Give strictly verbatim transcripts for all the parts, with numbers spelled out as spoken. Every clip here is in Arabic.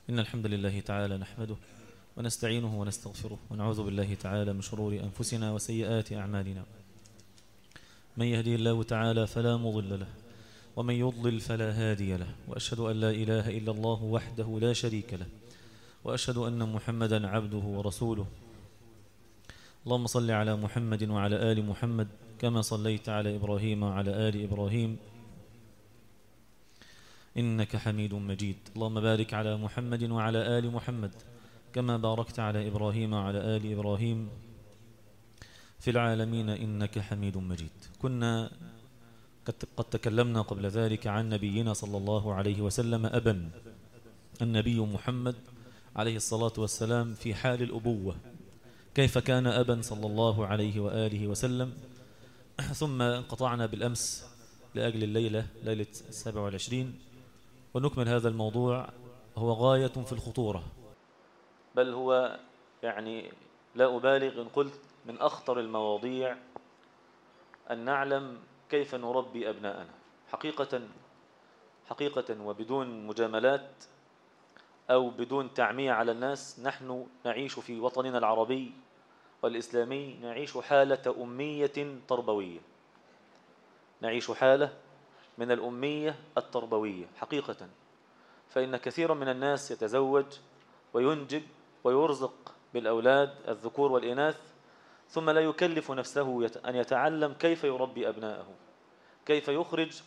إن الحمد لله تعالى نحمده ونستعينه ونستغفره ونعوذ بالله تعالى من شرور أنفسنا وسيئات أعمالنا. من يهدي الله تعالى فلا مضل له ومن يضلل فلا هادي له، وأشهد أن لا إله إلا الله وحده لا شريك له، وأشهد أن محمدا عبده ورسوله. اللهم صل على محمد وعلى آل محمد كما صليت على إبراهيم وعلى آل إبراهيم إنك حميد مجيد. اللهم بارك على محمد وعلى آل محمد كما باركت على إبراهيم وعلى آل إبراهيم في العالمين إنك حميد مجيد. كنا قد تكلمنا قبل ذلك عن نبينا صلى الله عليه وسلم أبا، النبي محمد عليه الصلاة والسلام في حال الأبوة، كيف كان أبا صلى الله عليه وآله وسلم. ثم انقطعنا بالأمس لأجل الليلة ليلة السابع والعشرين، ونكمل هذا الموضوع. هو غاية في الخطورة، بل هو يعني لا أبالغ إن قلت من أخطر المواضيع أن نعلم كيف نربي أبناءنا حقيقة حقيقة وبدون مجاملات أو بدون تعمية على الناس. نحن نعيش في وطننا العربي والإسلامي، نعيش حالة أمية تربوية، نعيش حالة من الأمية التربوية حقيقة. فإن كثيرا من الناس يتزوج وينجب ويرزق بالأولاد الذكور والإناث، ثم لا يكلف نفسه أن يتعلم كيف يربي أبناءه، كيف يخرج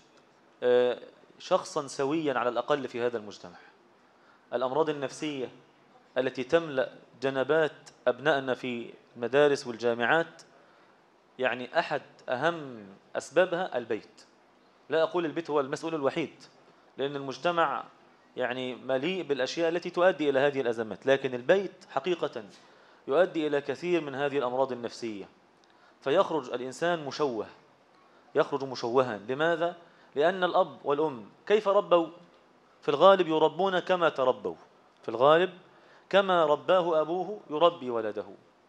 شخصا سويا على الأقل في هذا المجتمع. الأمراض النفسية التي تملأ جنبات أبنائنا في المدارس والجامعات، يعني أحد أهم أسبابها البيت. لا أقول البيت هو المسؤول الوحيد، لأن المجتمع يعني مليء بالأشياء التي تؤدي إلى هذه الأزمات، لكن البيت حقيقة يؤدي إلى كثير من هذه الأمراض النفسية. فيخرج الإنسان مشوه، يخرج مشوها. لماذا؟ لأن الأب والأم كيف ربوا؟ في الغالب يربون كما تربوا، في الغالب كما رباه أبوه يربي ولده،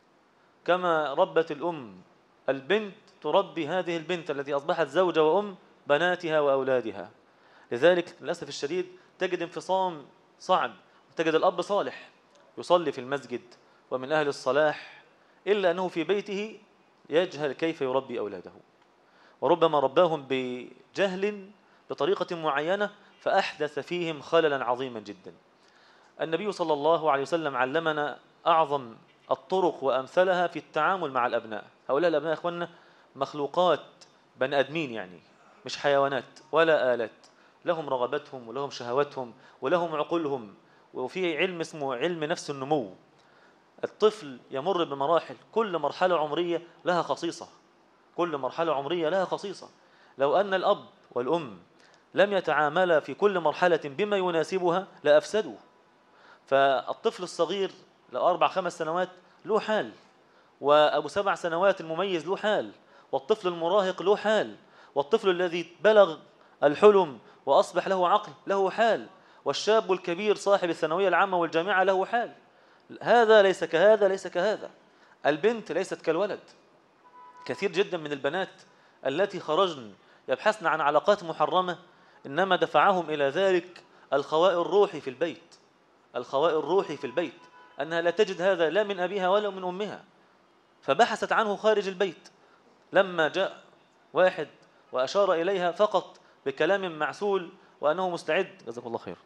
كما ربت الأم البنت تربي هذه البنت التي أصبحت زوجة وأم بناتها وأولادها. لذلك للأسف الشديد تجد انفصام صعب، تجد الأب صالح يصلي في المسجد ومن أهل الصلاح، إلا أنه في بيته يجهل كيف يربي أولاده، وربما رباهم بجهل بطريقة معينة فأحدث فيهم خللا عظيما جدا. النبي صلى الله عليه وسلم علمنا أعظم الطرق وأمثلها في التعامل مع الأبناء. هؤلاء الأبناء يا أخوانا مخلوقات بني آدمين، يعني مش حيوانات ولا آلات، لهم رغبتهم ولهم شهواتهم ولهم عقولهم، وفي علم اسمه علم نفس النمو. الطفل يمر بمراحل، كل مرحلة عمرية لها خصيصة، كل مرحلة عمرية لها خصيصة. لو أن الأب والأم لم يتعاملا في كل مرحلة بما يناسبها لأفسدوا. فالطفل الصغير لأربع خمس سنوات له حال، وأبو سبع سنوات المميز له حال، والطفل المراهق له حال، والطفل الذي بلغ الحلم وأصبح له عقل له حال، والشاب الكبير صاحب الثانوية العامة والجامعة له حال. هذا ليس كهذا، ليس كهذا. البنت ليست كالولد. كثير جدا من البنات التي خرجن يبحثن عن علاقات محرمة إنما دفعهم إلى ذلك الخواء الروحي في البيت، الخواء الروحي في البيت، أنها لا تجد هذا لا من أبيها ولا من أمها، فبحثت عنه خارج البيت. لما جاء واحد وأشار إليها فقط بكلام معسول وأنه مستعد، جزاك الله خير،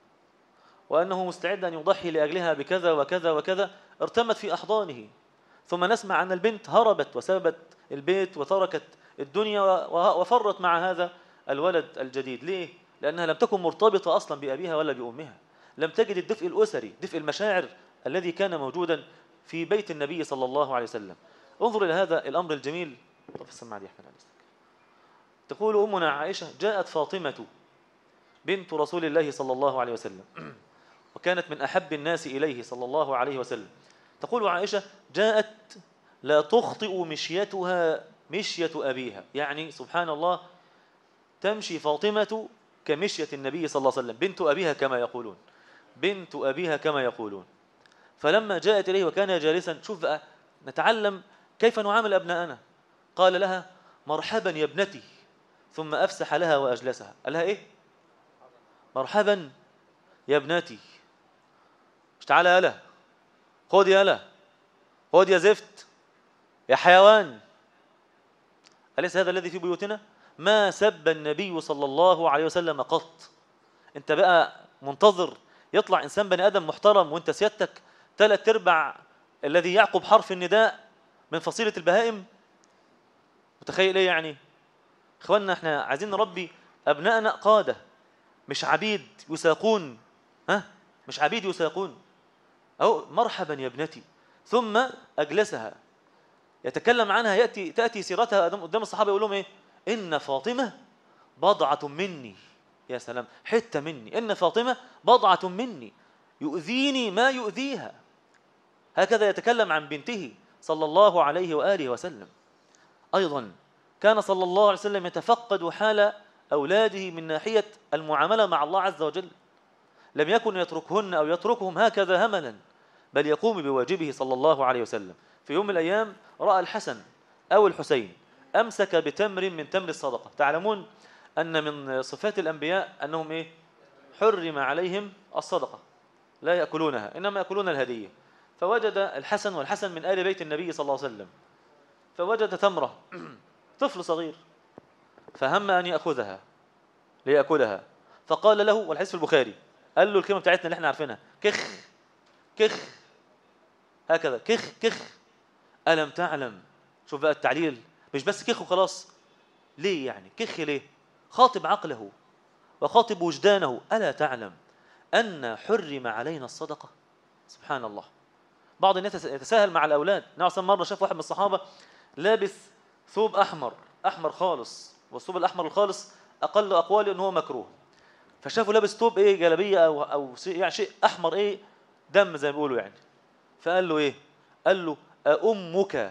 وأنه مستعد أن يضحي لأجلها بكذا وكذا وكذا، ارتمت في أحضانه. ثم نسمع أن البنت هربت وسابت البيت وتركت الدنيا وفرت مع هذا الولد الجديد. ليه؟ لأنها لم تكن مرتبطة أصلا بأبيها ولا بأمها، لم تجد الدفء الأسري، دفء المشاعر الذي كان موجودا في بيت النبي صلى الله عليه وسلم. انظر إلى هذا الأمر الجميل. طرف السماعة دي أحمد عليك. تقول أمنا عائشة: جاءت فاطمة بنت رسول الله صلى الله عليه وسلم، وكانت من أحب الناس إليه صلى الله عليه وسلم. تقول عائشة: جاءت لا تخطئ مشيتها مشية أبيها، يعني سبحان الله تمشي فاطمة كمشية النبي صلى الله عليه وسلم، بنت أبيها كما يقولون، بنت أبيها كما يقولون. فلما جاءت إليه وكان جالسا، شوف بقى نتعلم كيف نعامل أبناءنا. قال لها: مرحبا يا ابنتي، ثم أفسح لها وأجلسها. قال لها إيه؟ مرحبا يا ابنتي. تعالى يالا، خد يالا، خد يا زفت يا حيوان. أليس هذا الذي في بيوتنا؟ ما سب النبي صلى الله عليه وسلم قط. انت بقى منتظر يطلع إنسان بني آدم محترم وانت سيادتك ثلاث ارباع الذي يعقب حرف النداء من فصيلة البهائم؟ متخيل ايه يعني؟ اخواننا احنا عايزين نربي أبنائنا قادة مش عبيد يساقون. ها؟ مش عبيد يساقون. أو مرحبا يا ابنتي، ثم أجلسها يتكلم عنها، يأتي تأتي سيرتها قدام الصحابة يقول لهم إيه؟ إن فاطمة بضعة مني. يا سلام، حتة مني. إن فاطمة بضعة مني يؤذيني ما يؤذيها. هكذا يتكلم عن بنته صلى الله عليه وآله وسلم. أيضا كان صلى الله عليه وسلم يتفقد حال أولاده من ناحية المعاملة مع الله عز وجل. لم يكن يتركهن أو يتركهم هكذا هملا، بل يقوم بواجبه صلى الله عليه وسلم. في يوم من الأيام رأى الحسن أو الحسين أمسك بتمر من تمر الصدقة. تعلمون أن من صفات الأنبياء أنهم إيه؟ حرم عليهم الصدقة، لا يأكلونها إنما يأكلون الهدية. فوجد الحسن، والحسن من آل بيت النبي صلى الله عليه وسلم، فوجد تمرة طفل صغير فهم أن يأخذها ليأكلها، فقال له، والحديث في البخاري، قال له الكلمة بتاعتنا اللي احنا عارفينها، كخ كخ، هكذا كخ كخ. ألم تعلم؟ شوف بقى التعليل، مش بس كخ وخلاص. ليه يعني كخ؟ ليه؟ خاطب عقله وخاطب وجدانه. ألا تعلم أن حرم علينا الصدقة؟ سبحان الله. بعض الناس يتساهل مع الأولاد. نعم، مرة شاف واحد من الصحابة لابس ثوب أحمر أحمر خالص، والثوب الأحمر الخالص أقل أقواله أنه مكروه، فشافوا لابس ثوب إيه، جلابية أو أو يعني شيء أحمر إيه، دم زي ما بيقولوا يعني. فقال له إيه؟ قال له أأمك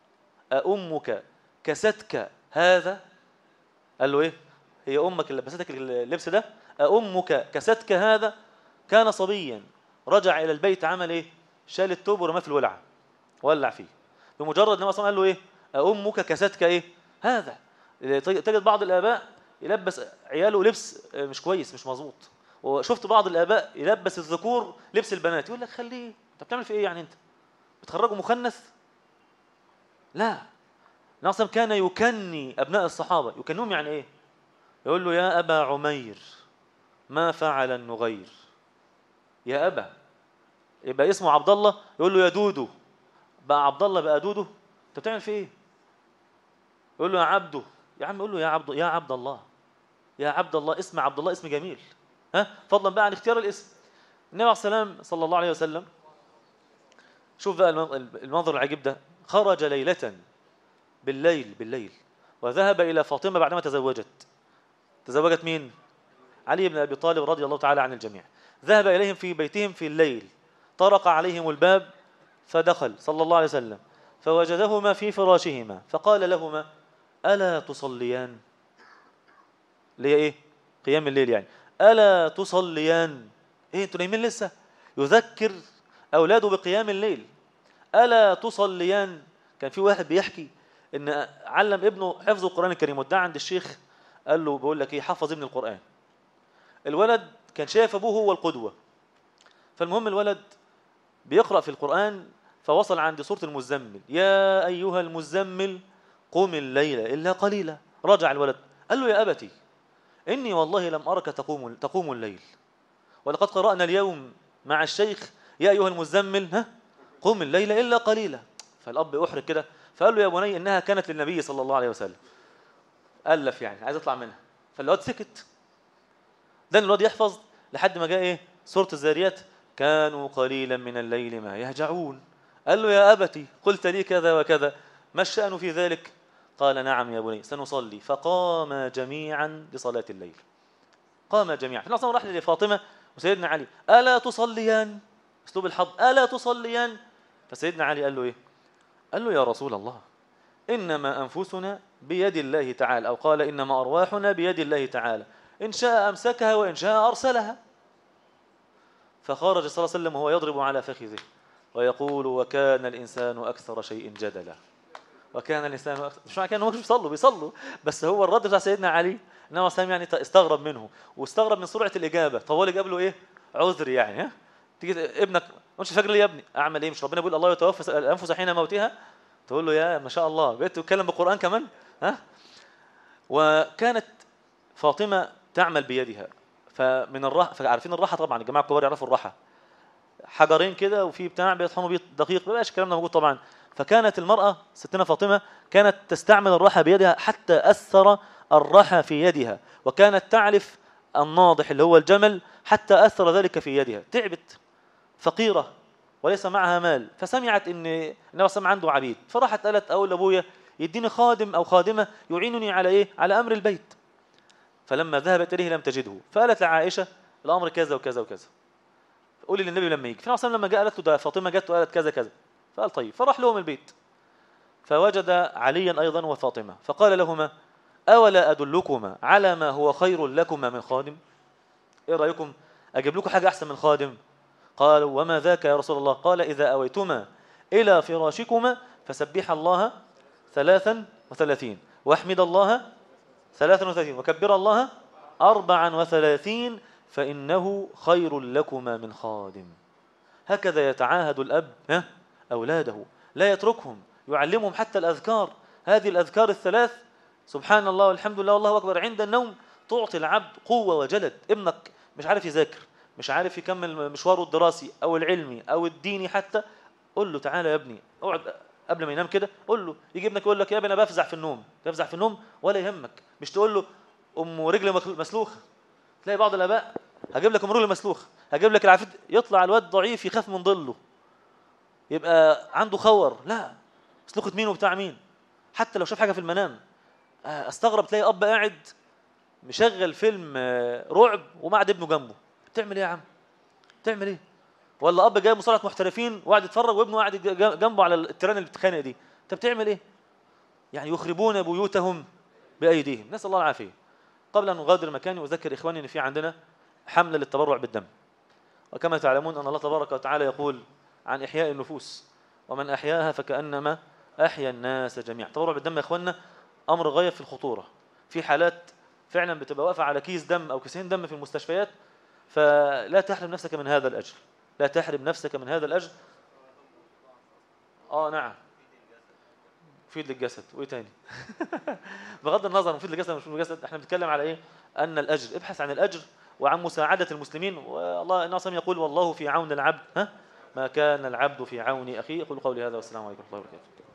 أأمك كستك هذا؟ قال له إيه؟ هي أمك اللي لبستك اللبس ده؟ أأمك كستك هذا؟ كان صبيا رجع إلى البيت، عمل إيه؟ شال الثوب ورماه في الولعة ولع فيه. بمجرد ما قال له إيه؟ أأمك كستك إيه؟ هذا. تجد بعض الآباء يلبس عياله لبس مش كويس، مش مظبوط. وشفت بعض الآباء يلبس الذكور لبس البنات، يقول لك خليه، أنت بتعمل في إيه يعني؟ أنت بتخرجه مخنث؟ لا، نعم كان يكني أبناء الصحابة. يكنهم يعني إيه؟ يقول له يا أبا عمير ما فعل النغير. يا أبا، يبقى اسمه عبد الله، يقول له يا دودو، بقى عبد الله بقى دودو، أنت بتعمل في إيه؟ يقول له يا عبده، يا عم يقول له يا عبد يا عبد الله، يا عبد الله. اسم عبد الله اسم جميل، ها، فضلا بقى عن اختيار الاسم. النبي عليه السلام صلى الله عليه وسلم، شوف بقى المنظر العجيب ده، خرج ليلة بالليل بالليل وذهب إلى فاطمة بعدما تزوجت. تزوجت مين؟ علي بن أبي طالب رضي الله تعالى عن الجميع. ذهب إليهم في بيتهم في الليل، طرق عليهم الباب فدخل صلى الله عليه وسلم فوجدهما في فراشهما، فقال لهما ألا تصليان؟ ليه إيه؟ قيام الليل يعني. ألا تصليان؟ إيه أنتوا نايمين لسه؟ يذكر أولاده بقيام الليل. ألا تصليان؟ كان في واحد بيحكي إن علم ابنه حفظ القرآن الكريم، ودعا عند الشيخ قال له بقول لك إيه، حفظ ابن القرآن. الولد كان شايف أبوه هو القدوة. فالمهم الولد بيقرأ في القرآن، فوصل عند سورة المزمل، يا أيها المزمل قم الليل إلا قليلا. رجع الولد قال له يا أبتي إني والله لم أرك تقوم تقوم الليل، ولقد قرأنا اليوم مع الشيخ يا أيها المزمل ها قم الليل إلا قليلا. فالأب أحرج كده، فقال له يا بني إنها كانت للنبي صلى الله عليه وسلم. ألف يعني عايز يطلع منها. فالواد سكت. ده الواد يحفظ لحد ما جاء إيه؟ سورة الذاريات، كانوا قليلا من الليل ما يهجعون. قال له يا أبتي قلت لي كذا وكذا، ما الشأن في ذلك؟ قال نعم يا بني سنصلي. فقام جميعا لصلاة الليل. قام جميعا. في الأصل راح لفاطمة وسيدنا علي، ألا تصليان؟ أسلوب الحظ، ألا تصليان؟ فسيدنا علي قال له إيه؟ قال له يا رسول الله إنما أنفسنا بيد الله تعالى، أو قال إنما أرواحنا بيد الله تعالى، إن شاء أمسكها وإن شاء أرسلها. فخرج صلى الله عليه وسلم وهو يضرب على فخذه ويقول وكان الإنسان أكثر شيء جدلا. وكان الإنسان أكثر، مش معنى كان هم مش بيصلوا بيصلوا، بس هو الرد بتاع سيدنا علي إنما سلم يعني استغرب منه، واستغرب من سرعة الإجابة. طوال جاب له إيه؟ عذر يعني، ها تيجي ابنك مش فاكر ليه يا ابني؟ اعمل ايه؟ مش ربنا بيقول الله يتوفى الانفس حين موتها؟ تقول له يا ما شاء الله بقيت تتكلم بالقران كمان. ها. وكانت فاطمه تعمل بيدها، فمن الراحه، فعارفين الراحه طبعا، الجماعه الكبار يعرفوا الراحه، حجرين كده وفي بتاع بيطحنوا بيه دقيق، ما بقاش الكلام ده موجود طبعا. فكانت المراه ستنا فاطمه كانت تستعمل الراحه بيدها حتى اثر الرحى في يدها، وكانت تعلف الناضح اللي هو الجمل حتى اثر ذلك في يدها. تعبت، فقيره وليس معها مال، فسمعت ان النبي صلى الله عليه وسلم عنده عبيد، فراحت قالت اقول لابويا يديني خادم او خادمه يعينني على ايه؟ على امر البيت. فلما ذهبت اليه لم تجده، فقالت لعائشه الامر كذا وكذا وكذا، قولي للنبي لما يجي. فالنبي صلى الله عليه وسلم لما جاء قالت له ده فاطمه جت وقالت كذا كذا، فقال طيب. فراح لهم البيت فوجد عليا ايضا وفاطمه، فقال لهما اولا ادلكما على ما هو خير لكما من خادم؟ ايه رايكم اجيب لكم حاجه احسن من خادم؟ قالوا وما ذاك يا رسول الله؟ قال اذا اويتما الى فراشكما فسبح الله ثلاثا وثلاثين واحمد الله ثلاثا وثلاثين وكبر الله أربعا وثلاثين فإنه خير لكما من خادم. هكذا يتعاهد الأب أولاده، لا يتركهم، يعلمهم حتى الأذكار. هذه الأذكار الثلاث سبحان الله والحمد لله والله أكبر عند النوم تعطي العبد قوة وجلد. ابنك مش عارف يذاكر، مش عارف يكمل مشواره الدراسي أو العلمي أو الديني حتى، قل له تعالى يا ابني اقعد قبل ما ينام كده، قل له، يجي ابنك يقول لك يا ابني انا بفزع في النوم، بفزع في النوم ولا يهمك، مش تقول له ام رجل مسلوخه. تلاقي بعض الاباء هجيب لك ام رجل مسلوخه، هجيب لك العفيف، يطلع الواد ضعيف يخاف من ظله، يبقى عنده خور. لا، مسلوخه مين وبتاع مين؟ حتى لو شاف حاجه في المنام استغرب، تلاقي اب قاعد مشغل فيلم رعب ومعد ابنه جنبه. بتعمل ايه يا عم؟ بتعمل ايه؟ ولا اب جاي مصارعه محترفين وقاعد يتفرج وابنه قاعد جنبه على التيران اللي بتتخانق دي، انت بتعمل ايه؟ يعني يخربون بيوتهم بايديهم، نسال الله العافيه. قبل ان نغادر مكاني اذكر اخواني ان في عندنا حمله للتبرع بالدم، وكما تعلمون ان الله تبارك وتعالى يقول عن احياء النفوس ومن احياها فكانما احيا الناس جميعا. التبرع بالدم يا اخواننا امر غايه في الخطوره، في حالات فعلا بتبقى واقفه على كيس دم او كيسين دم في المستشفيات، فلا تحرم نفسك من هذا الاجر، لا تحرم نفسك من هذا الاجر. اه نعم، مفيد للجسد. وايه تاني؟ بغض النظر مفيد للجسد مش مفيد للجسد، احنا بنتكلم على ايه؟ ان الاجر، ابحث عن الاجر وعن مساعده المسلمين. والله النبي صلى يقول والله في عون العبد ها ما كان العبد في عون اخيه. اقول قولي هذا والسلام عليكم ورحمه الله وبركاته.